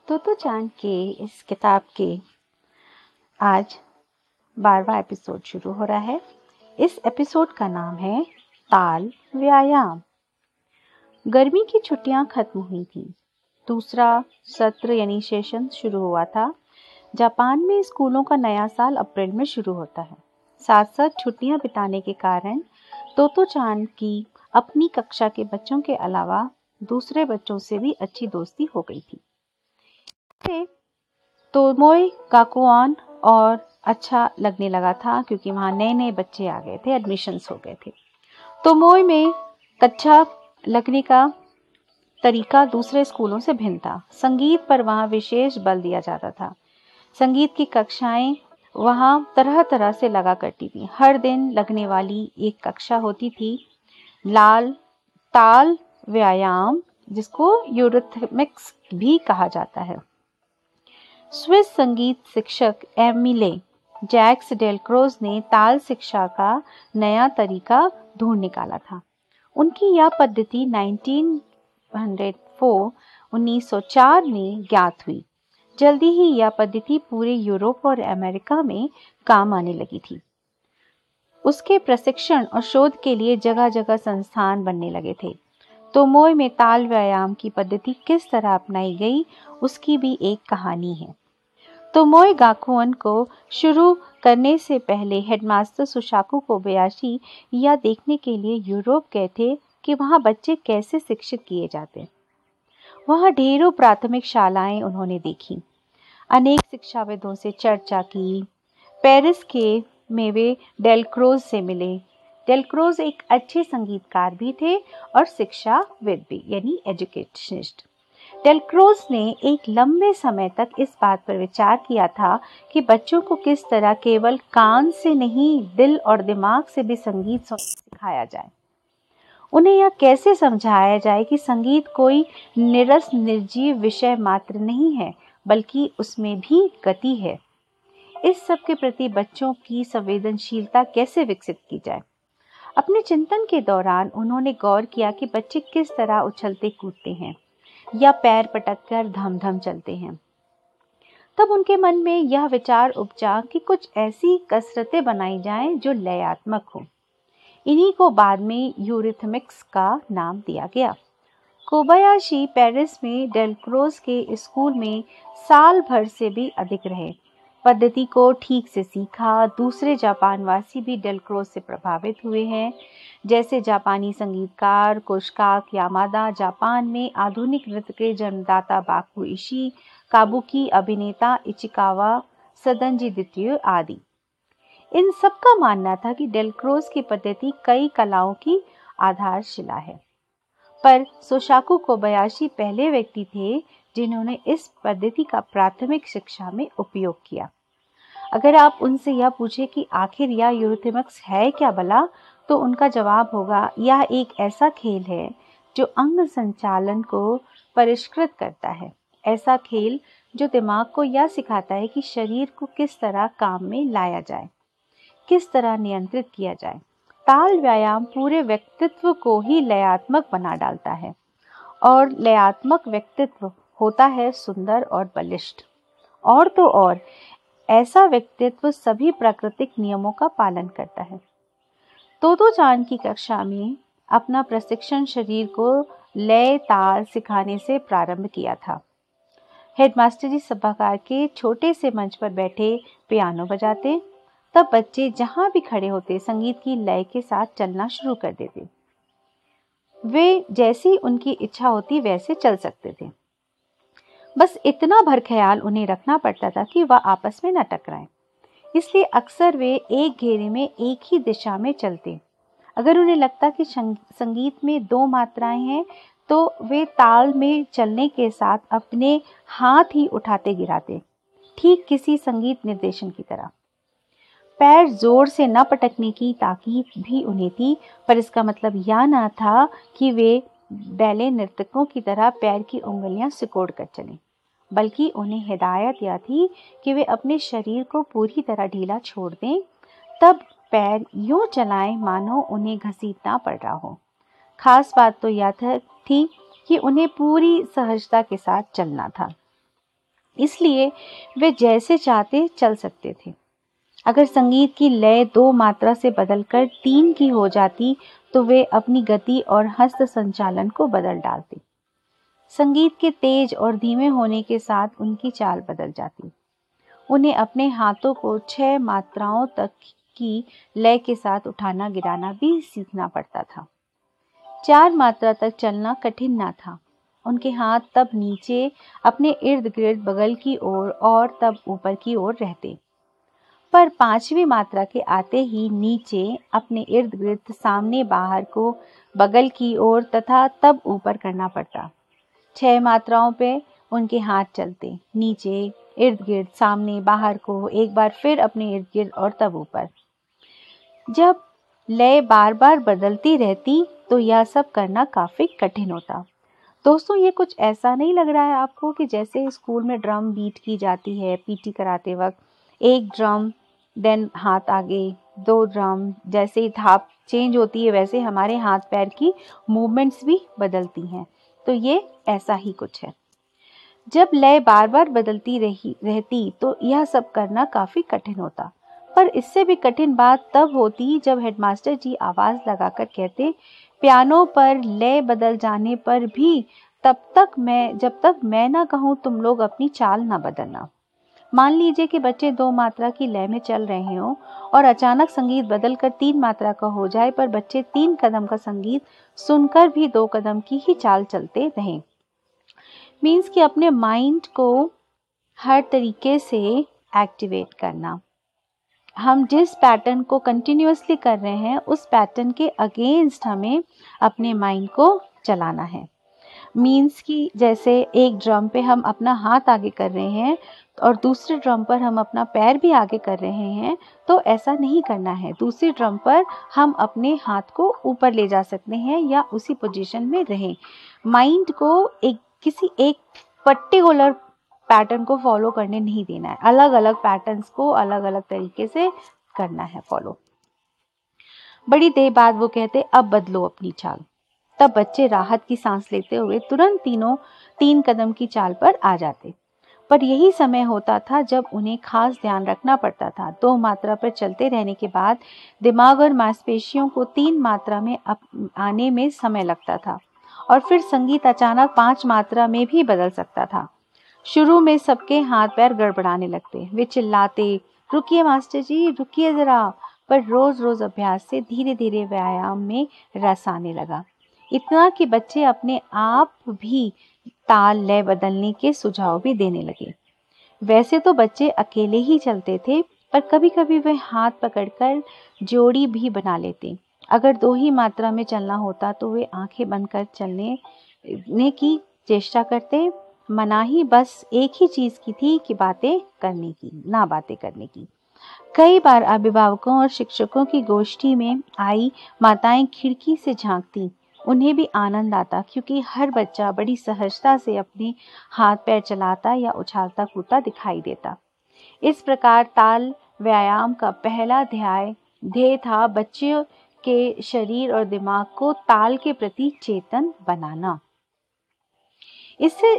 तोतो चान के इस किताब के आज 12वां एपिसोड शुरू हो रहा है। इस एपिसोड का नाम है ताल व्यायाम। गर्मी की छुट्टियां खत्म हुई थी। दूसरा सत्र यानी सेशन शुरू हुआ था। जापान में स्कूलों का नया साल अप्रैल में शुरू होता है। साथ साथ छुट्टियां बिताने के कारण तोतो चान की अपनी कक्षा के बच्चों के अलावा दूसरे बच्चों से भी अच्छी दोस्ती हो गई थी। तोमोई गाकुआन और अच्छा लगने लगा था क्योंकि वहाँ नए नए बच्चे आ गए थे, एडमिशन्स हो गए थे। तोमोई में अच्छा लगने का तरीका दूसरे स्कूलों से भिन्न था। संगीत पर वहाँ विशेष बल दिया जाता था। संगीत की कक्षाएं वहाँ तरह तरह से लगा करती थी। हर दिन लगने वाली एक कक्षा होती थी ताल व्यायाम, जिसको यूरिथमिक्स भी कहा जाता है। स्विस संगीत शिक्षक एमिले जैक्स डेलक्रोज ने ताल शिक्षा का नया तरीका ढूंढ निकाला था। उनकी यह पद्धति 1904 में ज्ञात हुई। जल्दी ही यह पद्धति पूरे यूरोप और अमेरिका में काम आने लगी थी। उसके प्रशिक्षण और शोध के लिए जगह जगह संस्थान बनने लगे थे। तोमोई में ताल व्यायाम की पद्धति किस तरह अपनाई गई, उसकी भी एक कहानी है। तोमोई गाकुआन को शुरू करने से पहले हेडमास्टर सुशाकू कोबायाशी यह देखने के लिए यूरोप गए थे कि वहाँ बच्चे कैसे शिक्षित किए जाते। वहाँ ढेरों प्राथमिक शालाएं उन्होंने देखी। अनेक शिक्षाविदों से चर्चा की। पेरिस में वे डेलक्रोज से मिले। डेलक्रोज एक अच्छे संगीतकार भी थे और शिक्षाविद भी, यानी एजुकेशनिस्ट। डेलक्रोज ने एक लंबे समय तक इस बात पर विचार किया था कि बच्चों को किस तरह केवल कान से नहीं, दिल और दिमाग से भी संगीत सिखाया जाए। उन्हें यह कैसे समझाया जाए कि संगीत कोई निरस निर्जीव विषय मात्र नहीं है, बल्कि उसमें भी गति है। इस सब के प्रति बच्चों की संवेदनशीलता कैसे विकसित की जाए। अपने चिंतन के दौरान उन्होंने गौर किया कि बच्चे किस तरह उछलते कूदते हैं या पैर पटककर धम धम चलते हैं। तब उनके मन में यह विचार उपजा कि कुछ ऐसी कसरतें बनाई जाएं जो लयात्मक हो। इन्हीं को बाद में यूरिथमिक्स का नाम दिया गया। कोबायाशी पेरिस में डेलक्रोज के स्कूल में साल भर से भी अधिक रहे। पद्धति को ठीक से सीखा। दूसरे जापानवासी भी डेलक्रोज से प्रभावित हुए हैं, जैसे जापानी संगीतकार कोशकाक यामादा, जापान में आधुनिक नृत्य के जन्मदाता बाकू इशी, काबुकी अभिनेता इचिकावा सदनजी द्वितीय आदि। इन सब का मानना था कि डेलक्रोज की पद्धति कई कलाओं की आधारशिला है। पर सोशाकू कोबायाशी पहले व्यक्ति थे जिन्होंने इस पद्धति का प्राथमिक शिक्षा में उपयोग किया। अगर आप उनसे यह पूछे कि आखिर यह यूरिथमिक्स है क्या भला, तो उनका जवाब होगा, यह एक ऐसा खेल है जो अंग संचालन को परिष्कृत करता है। ऐसा खेल जो दिमाग को यह सिखाता है कि शरीर को किस तरह काम में लाया जाए, किस तरह नियंत्रित किया जाए। ताल व्यायाम पूरे व्यक्तित्व को ही लयात्मक बना डालता है, और लयात्मक व्यक्तित्व होता है सुंदर और बलिष्ठ। और तो और ऐसा व्यक्तित्व सभी प्राकृतिक नियमों का पालन करता है। तोतो चान की कक्षा में अपना प्रशिक्षण शरीर को लय ताल सिखाने से प्रारंभ किया था। हेडमास्टर जी सभागार के छोटे से मंच पर बैठे पियानो बजाते। तब बच्चे जहां भी खड़े होते संगीत की लय के साथ चलना शुरू कर देते। वे जैसी उनकी इच्छा होती वैसे चल सकते थे। बस इतना भर ख्याल उन्हें रखना पड़ता था कि वह आपस में न टकराएं। इसलिए अक्सर वे एक घेरे में एक ही दिशा में चलते। अगर उन्हें लगता कि संगीत में दो मात्राएं हैं, तो वे ताल में चलने के साथ अपने हाथ ही उठाते गिराते, ठीक किसी संगीत निर्देशन की तरह। पैर जोर से न पटकने की ताकीद भी उन्हें थी, पर इसका मतलब यह न था कि वे बैले नर्तकों की तरह पैर की उंगलियां सिकोड़ कर चलें, बल्कि उन्हें हिदायत यह थी कि वे अपने शरीर को पूरी तरह ढीला छोड़ दें। तब पैर यूं चलाएं मानो उन्हें घसीटना पड़ रहा हो। खास बात तो यह थी कि उन्हें पूरी सहजता के साथ चलना था। इसलिए वे जैसे चाहते चल सकते थे। अगर संगीत की लय 2 मात्रा से बदलकर 3 की हो जाती तो वे अपनी गति और हस्त संचालन को बदल डालते। संगीत के तेज और धीमे होने के साथ उनकी चाल बदल जाती। उन्हें अपने हाथों को 6 मात्राओं तक की लय के साथ उठाना गिराना भी सीखना पड़ता था। 4 मात्रा तक चलना कठिन ना था। उनके हाथ तब नीचे अपने इर्द गिर्द बगल की ओर और तब ऊपर की ओर रहते, पर 5वीं मात्रा के आते ही नीचे अपने इर्द गिर्द सामने बाहर को बगल की ओर तथा तब ऊपर करना पड़ता। 6 मात्राओं पे उनके हाथ चलते, नीचे इर्द गिर्द सामने बाहर को, एक बार फिर अपने इर्द गिर्द और तब ऊपर। जब लय बार बार बदलती रहती तो यह सब करना काफी कठिन होता। दोस्तों, ये कुछ ऐसा नहीं लग रहा है आपको कि जैसे स्कूल में ड्रम बीट की जाती है पीटी कराते वक्त, एक ड्रम देन हाथ आगे, 2 ड्रम, जैसे ही थाप चेंज होती है वैसे हमारे हाथ पैर की मूवमेंट्स भी बदलती हैं। तो ये ऐसा ही कुछ है। जब लय बार बार बदलती रहती तो यह सब करना काफी कठिन होता, पर इससे भी कठिन बात तब होती जब हेडमास्टर जी आवाज लगाकर कहते, पियानो पर लय बदल जाने पर भी जब तक मैं ना कहूँ तुम लोग अपनी चाल ना बदलना। मान लीजिए कि बच्चे 2 मात्रा की लय में चल रहे हों और अचानक संगीत बदलकर 3 मात्रा का हो जाए, पर बच्चे 3 कदम का संगीत सुनकर भी 2 कदम की ही चाल चलते रहें। मीन्स कि अपने माइंड को हर तरीके से एक्टिवेट करना। हम जिस पैटर्न को कंटिन्यूअसली कर रहे हैं उस पैटर्न के अगेंस्ट हमें अपने माइंड को चलाना है। मीन्स कि जैसे एक ड्रम पे हम अपना हाथ आगे कर रहे हैं और दूसरे ड्रम पर हम अपना पैर भी आगे कर रहे हैं, तो ऐसा नहीं करना है। दूसरे ड्रम पर हम अपने हाथ को ऊपर ले जा सकते हैं या उसी पोजीशन में रहें। माइंड को किसी एक पर्टिकुलर पैटर्न को फॉलो करने नहीं देना है। अलग अलग पैटर्न्स को अलग अलग तरीके से करना है फॉलो। बड़ी देर बाद वो कहते, अब बदलो अपनी चाल। तब बच्चे राहत की सांस लेते हुए तुरंत तीनों 3 कदम की चाल पर आ जाते। पर यही समय होता था जब उन्हें खास ध्यान रखना पड़ता था। 2 मात्रा पर चलते रहने के बाद दिमाग और मांसपेशियों को 3 मात्रा में आने में समय लगता था और फिर संगीत अचानक 5 मात्रा में भी बदल सकता था। शुरू में सबके हाथ पैर गड़बड़ाने लगते। वे चिल्लाते, रुकिए मास्टर जी, रुकिए जरा। पर रोज रोज अभ्यास से धीरे धीरे व्यायाम में रस आने लगा, इतना कि बच्चे अपने आप भी ताल लय बदलने के सुझाव भी देने लगे। वैसे तो बच्चे अकेले ही चलते थे, पर कभी कभी वे हाथ पकड़कर जोड़ी भी बना लेते। अगर 2 ही मात्रा में चलना होता तो वे आंखें बंद कर चलने की चेष्टा करते। मनाही बस एक ही चीज की थी कि बातें करने की। कई बार अभिभावकों और शिक्षकों की गोष्ठी में आई माताएं खिड़की से झांकती। उन्हें भी आनंद आता, क्योंकि हर बच्चा बड़ी सहजता से अपने हाथ पैर चलाता या उछालता कूदता दिखाई देता। इस प्रकार ताल व्यायाम का पहला ध्येय था बच्चों के शरीर और दिमाग को ताल के प्रति चेतन बनाना। इससे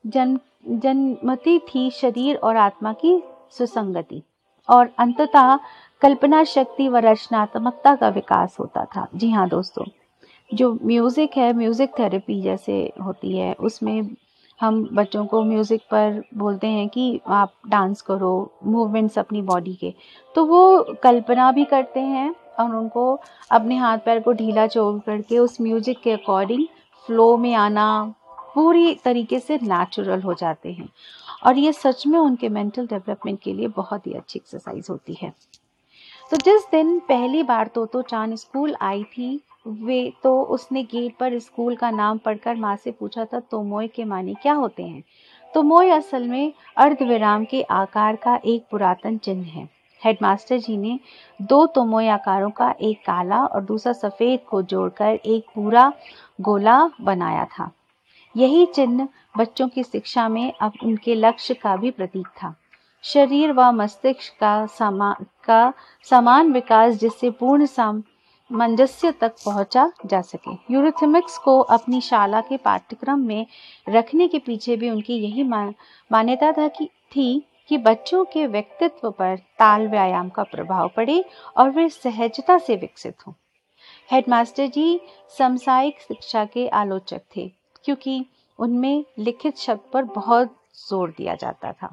जन्मती थी शरीर और आत्मा की सुसंगति और अंततः कल्पना शक्ति व रचनात्मकता का विकास होता था। जी हाँ दोस्तों, जो म्यूज़िक है, म्यूज़िक थेरेपी जैसे होती है, उसमें हम बच्चों को म्यूज़िक पर बोलते हैं कि आप डांस करो, मूवमेंट्स अपनी बॉडी के, तो वो कल्पना भी करते हैं और उनको अपने हाथ पैर को ढीला छोड़ करके उस म्यूज़िक के अकॉर्डिंग फ्लो में आना पूरी तरीके से नेचुरल हो जाते हैं। और ये सच में उनके मेंटल डेवलपमेंट के लिए बहुत ही अच्छी एक्सरसाइज होती है। तो जिस दिन पहली बार तोतो चान स्कूल आई थी, वे तो उसने गेट पर स्कूल का नाम पढ़कर माँ से पूछा था, तोमोय के माने क्या होते हैं? तोमोय असल में अर्धविराम के आकार का एक पुरातन चिन्ह है। हेडमास्टर जी ने 2 तोमोय आकारों का, एक काला और दूसरा सफेद को जोड़कर एक पूरा गोला बनाया था। यही चिन्ह बच्चों की शिक्षा में अब उनके लक्ष्य का भी प्रतीक था। शरीर व मस्तिष्क का समान विकास, जिससे पूर्ण सामंजस्य तक पहुंचा जा सके। यूरिथमिक्स को अपनी शाला के पाठ्यक्रम में रखने के पीछे भी उनकी यही मान्यता थी कि बच्चों के व्यक्तित्व पर ताल व्यायाम का प्रभाव पड़े और वे सहजता से विकसित हों। हेडमास्टर जी समसामयिक शिक्षा के आलोचक थे, क्योंकि उनमें लिखित शब्द पर बहुत जोर दिया जाता था।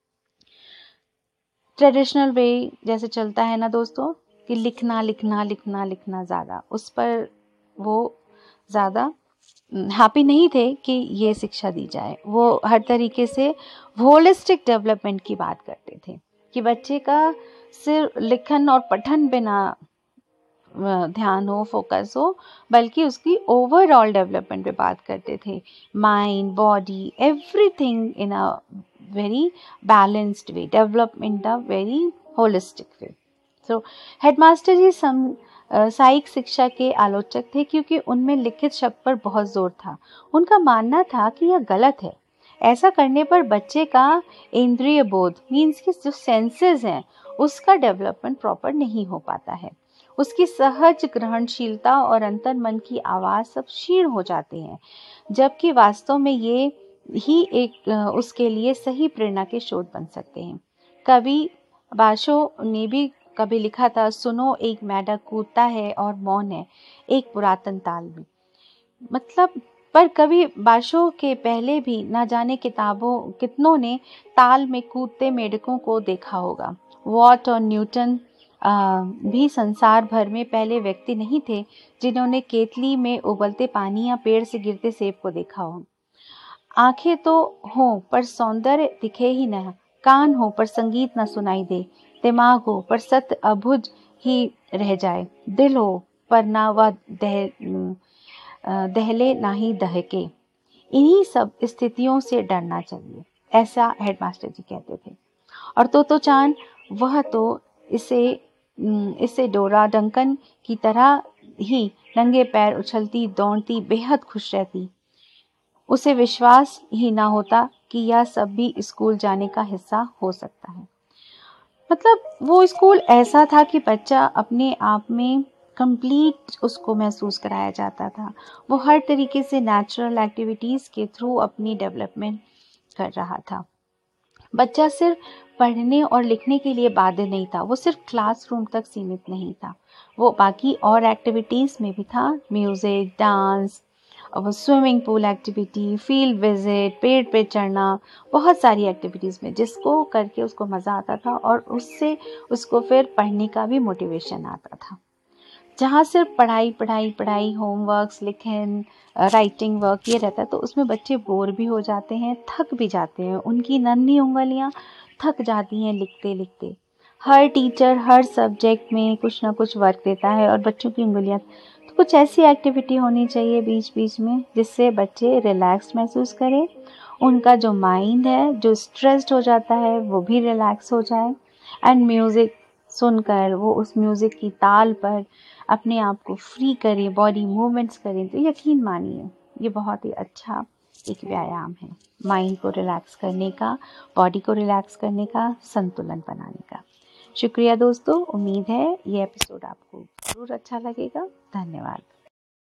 ट्रेडिशनल वे जैसे चलता है ना दोस्तों, कि लिखना लिखना लिखना लिखना ज़्यादा, उस पर वो ज़्यादा हैप्पी नहीं थे कि ये शिक्षा दी जाए। वो हर तरीके से होलिस्टिक डेवलपमेंट की बात करते थे कि बच्चे का सिर्फ लिखन और पठन पे ना ध्यान हो, फोकस हो, बल्कि उसकी ओवरऑल डेवलपमेंट पे बात करते थे। Mind, body, everything in a very balanced way, develop in the very holistic way. So headmaster ji साइक शिक्षा के आलोचक थे, क्योंकि उनमें लिखित शब्द पर बहुत जोर था। उनका मानना था कि यह गलत है। ऐसा करने पर बच्चे का इंद्रिय बोध मीन्स कि जो सेंसेस हैं उसका डेवलपमेंट प्रॉपर नहीं हो पाता है। उसकी सहज ग्रहणशीलता और अंतर मन की आवाज़ सब क्षीण हो जाते हैं, जबकि वास्तव में ये ही एक उसके लिए सही प्रेरणा के स्रोत बन सकते हैं। कवि बाशो ने भी कभी लिखा था, सुनो एक मेंढक कूदता है और मौन है एक पुरातन ताल में। मतलब पर कवि बाशो के पहले भी न जाने कितनों ने ताल में कूदते मेंढकों को देखा होगा। वॉट और न्यूटन भी संसार भर में पहले व्यक्ति नहीं थे जिन्होंने केतली में उबलते पानी या पेड़ से गिरते सेब को देखा हो। आंखें तो हों पर सौंदर्य दिखे ही न, कान हो पर संगीत न सुनाई दे, दिमाग हो पर सत्य अबुझ ही रह जाए, दिल हो पर ना वह दहले ना ही दहके। इन्हीं सब स्थितियों से डरना चाहिए, ऐसा हेडमास्टर जी कहते थे। और तो चांद वह तो इसे डोरा डंकन की तरह ही नंगे पैर उछलती दौड़ती बेहद खुश रहती। उसे विश्वास ही ना होता कि यह सब भी स्कूल जाने का हिस्सा हो सकता है। मतलब वो स्कूल ऐसा था कि बच्चा अपने आप में कंप्लीट उसको महसूस कराया जाता था। वो हर तरीके से नेचुरल एक्टिविटीज़ के थ्रू अपनी डेवलपमेंट कर रहा था। बच्चा सिर्फ पढ़ने और लिखने के लिए बाध्य नहीं था, वो सिर्फ क्लासरूम तक सीमित नहीं था, वो बाकी और एक्टिविटीज़ में भी था। म्यूज़िक, डांस, और swimming pool activity, field visit, पेड़ पे चढ़ना, बहुत सारी एक्टिविटीज़ में जिसको करके उसको मज़ा आता था और उससे उसको फिर पढ़ने का भी मोटिवेशन आता था। जहाँ सिर्फ पढ़ाई पढ़ाई पढ़ाई, होमवर्क्स, लिखन, राइटिंग वर्क ये रहता है, तो उसमें बच्चे बोर भी हो जाते हैं, थक भी जाते हैं, उनकी नन्ही उंगलियाँ थक जाती हैं लिखते लिखते। हर टीचर हर सब्जेक्ट में कुछ ना कुछ वर्क देता है और बच्चों की उंगलियाँ, तो कुछ ऐसी एक्टिविटी होनी चाहिए बीच बीच में जिससे बच्चे रिलैक्स महसूस करें, उनका जो माइंड है जो स्ट्रेस्ड हो जाता है वो भी रिलैक्स हो जाए। एंड म्यूज़िक सुनकर वो उस म्यूज़िक की ताल पर अपने आप को फ्री करें, बॉडी मूवमेंट्स करें, तो यकीन मानिए ये बहुत ही अच्छा एक व्यायाम है माइंड को रिलैक्स करने का, बॉडी को रिलैक्स करने का, संतुलन बनाने का। शुक्रिया दोस्तों, उम्मीद है ये एपिसोड आपको ज़रूर अच्छा लगेगा। धन्यवाद।